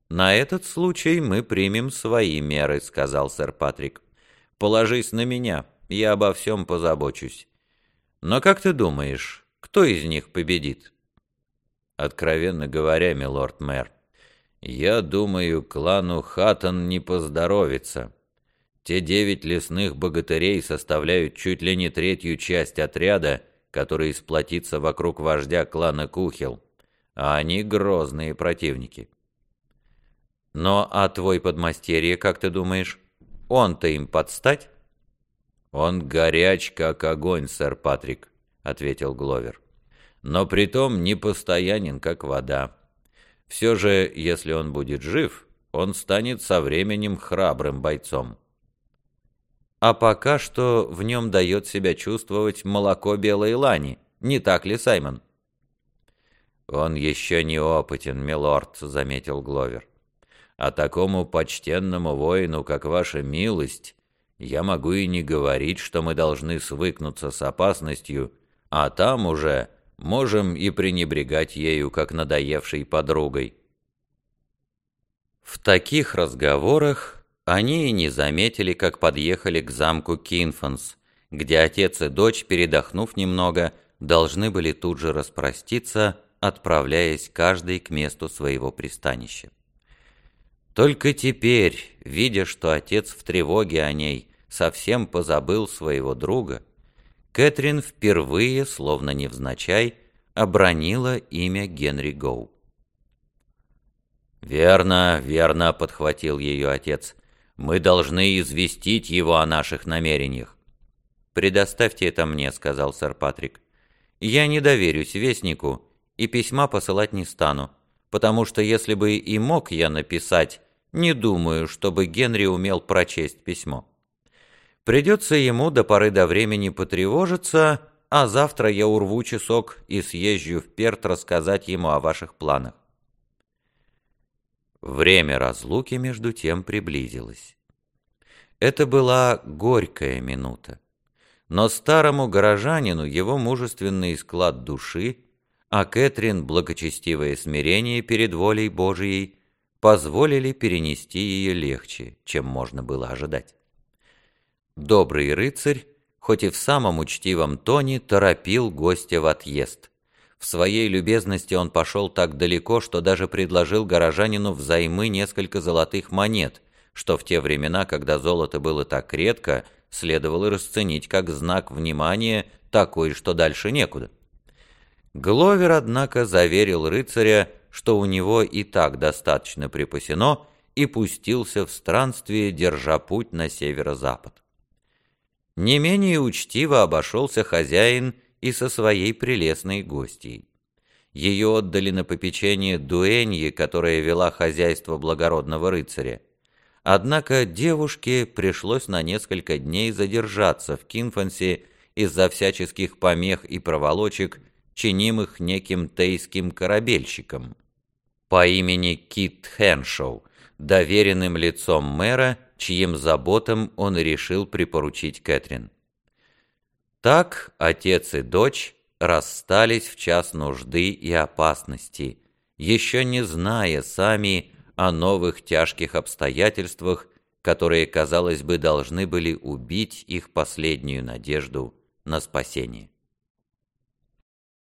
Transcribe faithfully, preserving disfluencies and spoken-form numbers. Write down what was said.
«На этот случай мы примем свои меры», — сказал сэр Патрик. «Положись на меня, я обо всем позабочусь. Но как ты думаешь, кто из них победит?» «Откровенно говоря, милорд-мэр, я думаю, клану Хаттон не поздоровится. Те девять лесных богатырей составляют чуть ли не третью часть отряда, который сплотится вокруг вождя клана Кухел, а они грозные противники». «Но а твой подмастерье, как ты думаешь, он-то им подстать?» «Он горяч, как огонь, сэр Патрик», — ответил Гловер. «Но притом непостоянен, как вода. Все же, если он будет жив, он станет со временем храбрым бойцом». «А пока что в нем дает себя чувствовать молоко белой лани, не так ли, Саймон?» «Он еще не опытен, милорд», — заметил Гловер. «А такому почтенному воину, как ваша милость, я могу и не говорить, что мы должны свыкнуться с опасностью, а там уже можем и пренебрегать ею, как надоевшей подругой». В таких разговорах они и не заметили, как подъехали к замку Кинфанс, где отец и дочь, передохнув немного, должны были тут же распроститься, отправляясь каждый к месту своего пристанища. Только теперь, видя, что отец в тревоге о ней совсем позабыл своего друга, Кэтрин впервые, словно невзначай, обронила имя Генри Гоу. «Верно, верно», — подхватил ее отец. «Мы должны известить его о наших намерениях». «Предоставьте это мне», — сказал сэр Патрик. «Я не доверюсь вестнику и письма посылать не стану, потому что если бы и мог я написать, не думаю, чтобы Генри умел прочесть письмо. Придется ему до поры до времени потревожиться, а завтра я урву часок и съезжу в Перт рассказать ему о ваших планах». Время разлуки между тем приблизилось. Это была горькая минута, но старому горожанину его мужественный склад души, а Кэтрин благочестивое смирение перед волей Божией позволили перенести ее легче, чем можно было ожидать. Добрый рыцарь, хоть и в самом учтивом тоне, торопил гостя в отъезд. В своей любезности он пошел так далеко, что даже предложил горожанину взаймы несколько золотых монет, что в те времена, когда золото было так редко, следовало расценить как знак внимания такой, что дальше некуда. Гловер, однако, заверил рыцаря, что у него и так достаточно припасено, и пустился в странствие, держа путь на северо-запад. Не менее учтиво обошелся хозяин и со своей прелестной гостьей. Ее отдали на попечение дуэньи, которая вела хозяйство благородного рыцаря. Однако девушке пришлось на несколько дней задержаться в Кинфансе из-за всяческих помех и проволочек, чинимых неким тейским корабельщиком по имени Кит Хэншоу, доверенным лицом мэра, чьим заботам он решил припоручить Кэтрин. Так отец и дочь расстались в час нужды и опасности, еще не зная сами о новых тяжких обстоятельствах, которые, казалось бы, должны были убить их последнюю надежду на спасение.